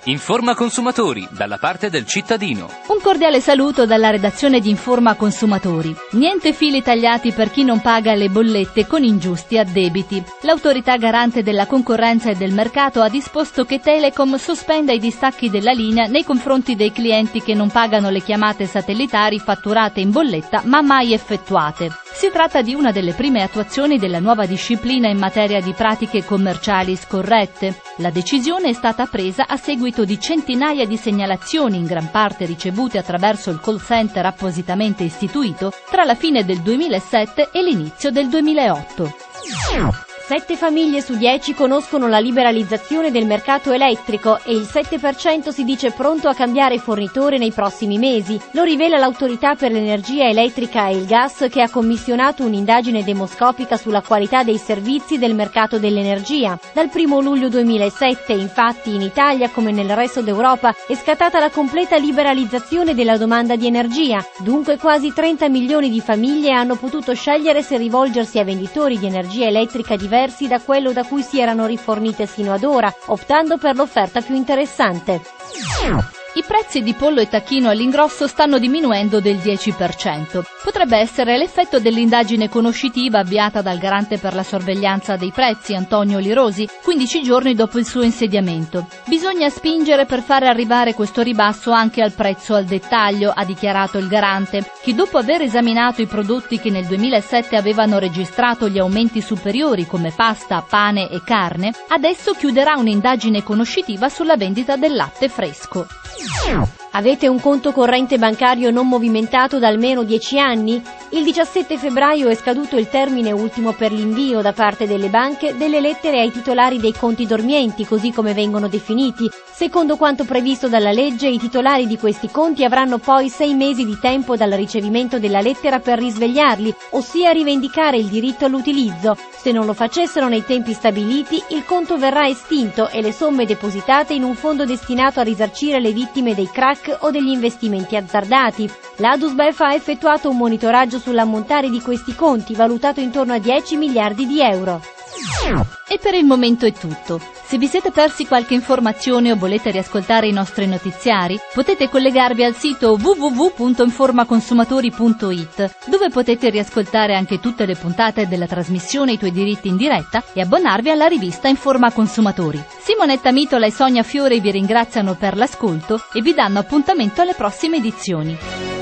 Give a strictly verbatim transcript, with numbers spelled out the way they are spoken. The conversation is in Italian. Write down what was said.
Informa Consumatori, dalla parte del cittadino. Un cordiale saluto dalla redazione di Informa Consumatori. Niente fili tagliati per chi non paga le bollette con ingiusti addebiti. L'autorità garante della concorrenza e del mercato ha disposto che Telecom sospenda i distacchi della linea nei confronti dei clienti che non pagano le chiamate satellitari fatturate in bolletta ma mai effettuate. Si tratta di una delle prime attuazioni della nuova disciplina in materia di pratiche commerciali scorrette. La decisione è stata presa a seguito di centinaia di segnalazioni, in gran parte ricevute attraverso il call center appositamente istituito, tra la fine del duemilasette e l'inizio del duemilaotto. Sette famiglie su dieci conoscono la liberalizzazione del mercato elettrico e il sette per cento si dice pronto a cambiare fornitore nei prossimi mesi. Lo rivela l'Autorità per l'Energia Elettrica e il Gas, che ha commissionato un'indagine demoscopica sulla qualità dei servizi del mercato dell'energia. Dal primo luglio duemilasette, infatti, in Italia come nel resto d'Europa è scattata la completa liberalizzazione della domanda di energia. Dunque quasi trenta milioni di famiglie hanno potuto scegliere se rivolgersi a venditori di energia elettrica diversi da quello da cui si erano rifornite sino ad ora, optando per l'offerta più interessante. I prezzi di pollo e tacchino all'ingrosso stanno diminuendo del dieci per cento. Potrebbe essere l'effetto dell'indagine conoscitiva avviata dal garante per la sorveglianza dei prezzi, Antonio Lirosi, quindici giorni dopo il suo insediamento. Bisogna spingere per fare arrivare questo ribasso anche al prezzo al dettaglio, ha dichiarato il garante, che dopo aver esaminato i prodotti che nel duemilasette avevano registrato gli aumenti superiori come pasta, pane e carne, adesso chiuderà un'indagine conoscitiva sulla vendita del latte fresco. Avete un conto corrente bancario non movimentato da almeno dieci anni? Il diciassette febbraio è scaduto il termine ultimo per l'invio da parte delle banche delle lettere ai titolari dei conti dormienti, così come vengono definiti. Secondo quanto previsto dalla legge, i titolari di questi conti avranno poi sei mesi di tempo dal ricevimento della lettera per risvegliarli, ossia rivendicare il diritto all'utilizzo. Se non lo facessero nei tempi stabiliti, il conto verrà estinto e le somme depositate in un fondo destinato a risarcire le vittime dei crack o degli investimenti azzardati. L'Adusbef ha effettuato un monitoraggio sull'ammontare di questi conti, valutato intorno a dieci miliardi di euro. E per il momento è tutto. Se vi siete persi qualche informazione o volete riascoltare i nostri notiziari, potete collegarvi al sito w w w punto informaconsumatori punto i t, dove potete riascoltare anche tutte le puntate della trasmissione I tuoi diritti in diretta e abbonarvi alla rivista Informa Consumatori. Simonetta Mitola e Sonia Fiore vi ringraziano per l'ascolto e vi danno appuntamento alle prossime edizioni.